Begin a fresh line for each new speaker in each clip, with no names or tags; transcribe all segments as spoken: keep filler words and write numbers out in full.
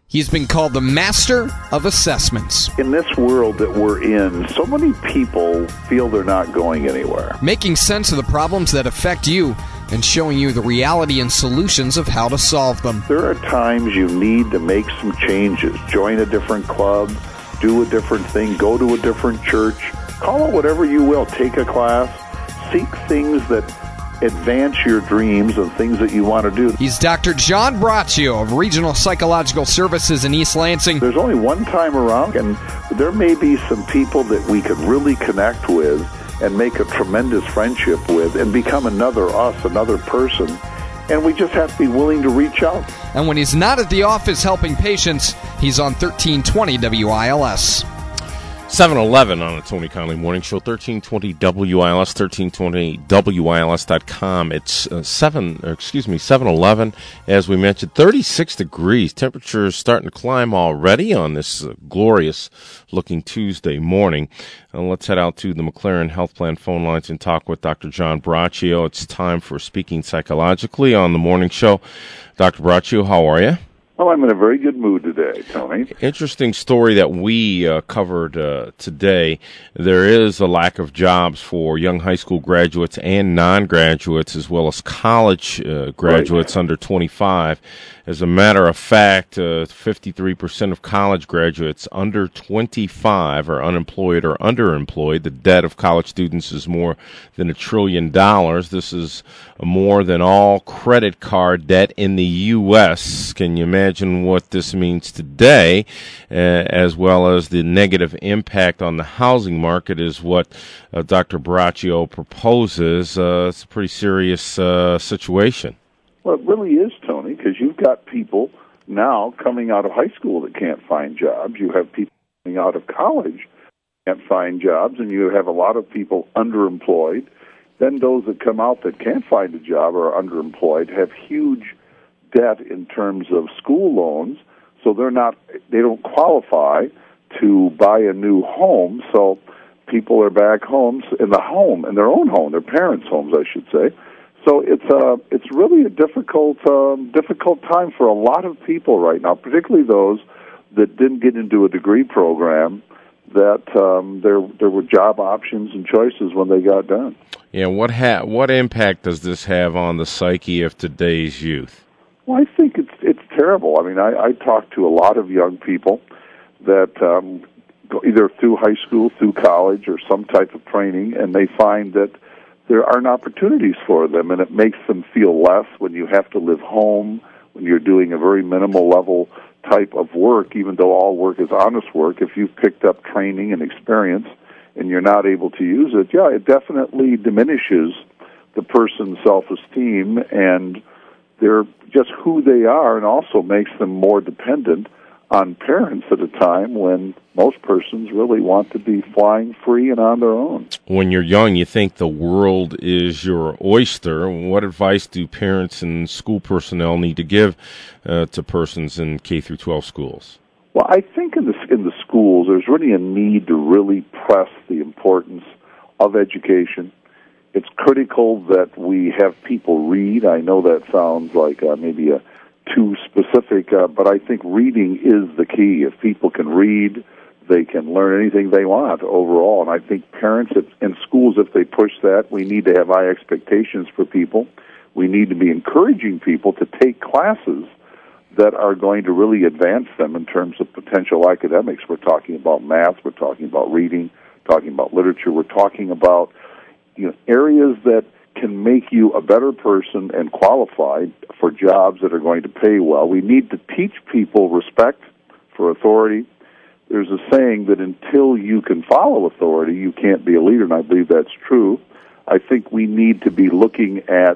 He's been called the master of assessments.
In this world that we're in, so many people feel they're not going anywhere.
Making sense of the problems that affect you and showing you the reality and solutions of how to solve them.
There are times you need to make some changes. Join a different club, do a different thing, go to a different church, call it whatever you will, take a class, seek things that advance your dreams and things that you want to do.
He's Doctor John Braccio of Regional Psychological Services in East Lansing.
There's only one time around, and there may be some people that we could really connect with and make a tremendous friendship with and become another us, another person. And we just have to be willing to reach out.
And when he's not at the office helping patients, he's on thirteen twenty W I L S.
seven eleven on the Tony Conley Morning Show, thirteen twenty W I L S, thirteen twenty W I L S dot com. It's uh, seven, or excuse me, seven eleven. As we mentioned, thirty-six degrees. Temperatures starting to climb already on this uh, glorious-looking Tuesday morning. Uh, let's head out to the McLaren Health Plan phone lines and talk with Doctor John Braccio. It's time for Speaking Psychologically on the Morning Show. Doctor Braccio, how are you?
Well, I'm in a very good mood today, Tony.
Interesting story that we uh, covered uh, today. There is a lack of jobs for young high school graduates and non-graduates, as well as college uh, graduates right. under twenty-five. As a matter of fact, uh, fifty-three percent of college graduates under twenty-five are unemployed or underemployed. The debt of college students is more than a trillion dollars. This is more than all credit card debt in the U S Can you imagine what this means today, uh, as well as the negative impact on the housing market is what uh, Doctor Braccio proposes. Uh, it's a pretty serious uh, situation.
Well, it really is, Tony, because you've got people now coming out of high school that can't find jobs. You have people coming out of college that can't find jobs, and you have a lot of people underemployed. Then those that come out that can't find a job or are underemployed have huge debt in terms of school loans, so they're not, they don't qualify to buy a new home. So people are back homes in the home, in their own home, their parents' homes, I should say. So it's uh, it's really a difficult um, difficult time for a lot of people right now, particularly those that didn't get into a degree program, that um, there there were job options and choices when they got done.
Yeah, what ha- what impact does this have on the psyche of today's youth?
Well, I think it's it's terrible. I mean, I, I talk to a lot of young people that um, go either through high school, through college, or some type of training, and they find that there aren't opportunities for them, and it makes them feel less when you have to live home, when you're doing a very minimal level type of work, even though all work is honest work. If you've picked up training and experience and you're not able to use it, yeah, it definitely diminishes the person's self-esteem and they're just who they are, and also makes them more dependent on parents at a time when most persons really want to be flying free and on their own.
When you're young, you think the world is your oyster. What advice do parents and school personnel need to give uh, to persons in K through twelve schools?
Well, I think in the, in the schools, there's really a need to really press the importance of education. It's critical that we have people read. I know that sounds like uh, maybe a too specific, uh, but I think reading is the key. If people can read, they can learn anything they want overall. And I think parents in schools, if they push that, we need to have high expectations for people. We need to be encouraging people to take classes that are going to really advance them in terms of potential academics. We're talking about math, we're talking about reading, talking about literature, we're talking about you know areas that can make you a better person and qualified for jobs that are going to pay well. We need to teach people respect for authority. There's a saying that until you can follow authority, you can't be a leader, and I believe that's true. I think we need to be looking at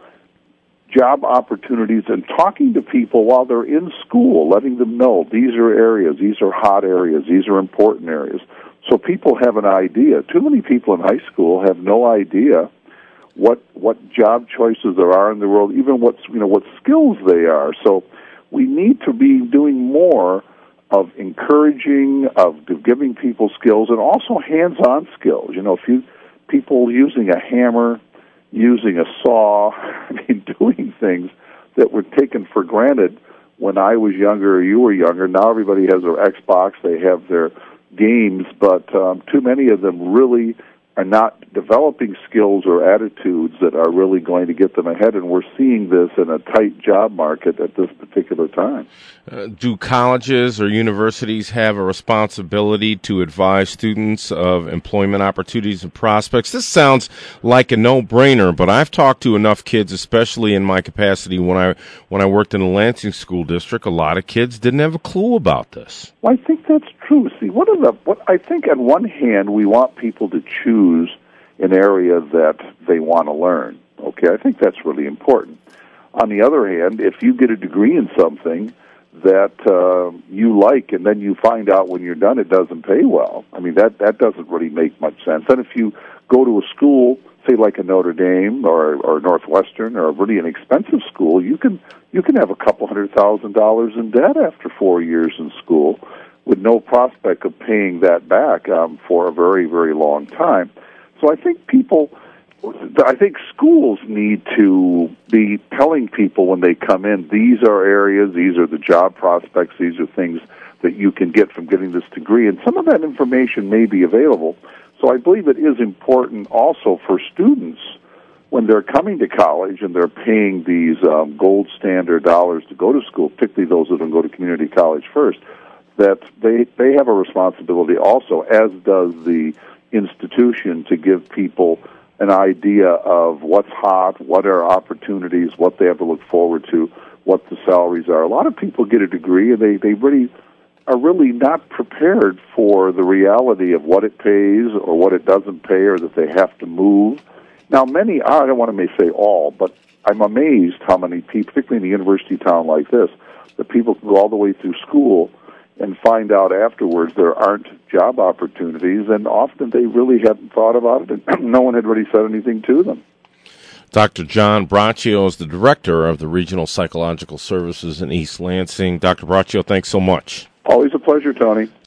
job opportunities and talking to people while they're in school, letting them know these are areas, these are hot areas, these are important areas, so people have an idea. Too many people in high school have no idea what what job choices there are in the world, even what you know what skills they are. So we need to be doing more of encouraging, of giving people skills, and also hands-on skills. You know, if you people using a hammer, using a saw, I mean, doing things that were taken for granted when I was younger or you were younger. Now everybody has their Xbox, they have their games, but um, too many of them really are not developing skills or attitudes that are really going to get them ahead, and we're seeing this in a tight job market at this particular time.
Uh, do colleges or universities have a responsibility to advise students of employment opportunities and prospects? This sounds like a no-brainer, but I've talked to enough kids, especially in my capacity when I when I worked in the Lansing School District. A lot of kids didn't have a clue about this.
Well, I think that's true. See, what are the what I think on one hand we want people to choose an area that they want to learn. Okay, I think that's really important. On the other hand, if you get a degree in something that uh, you like and then you find out when you're done it doesn't pay well, I mean, that, that doesn't really make much sense. And if you go to a school, say like a Notre Dame or, or Northwestern or a really inexpensive school, you can you can have a couple hundred thousand dollars in debt after four years in school with no prospect of paying that back um, for a very, very long time. So I think people, I think schools need to be telling people when they come in, these are areas, these are the job prospects, these are things that you can get from getting this degree, and some of that information may be available. So I believe it is important also for students when they're coming to college and they're paying these um, gold standard dollars to go to school, particularly those that don't go to community college first, that they they have a responsibility also, as does the institution, to give people an idea of what's hot, what are opportunities, what they have to look forward to, what the salaries are. A lot of people get a degree and they, they really are really not prepared for the reality of what it pays or what it doesn't pay, or that they have to move. Now, many are, I don't want to say all, but I'm amazed how many people, particularly in a university town like this, that people can go all the way through school and find out afterwards there aren't job opportunities, and often they really hadn't thought about it, and no one had really said anything to them.
Doctor John Braccio is the director of the Regional Psychological Services in East Lansing. Doctor Braccio, thanks so much.
Always a pleasure, Tony.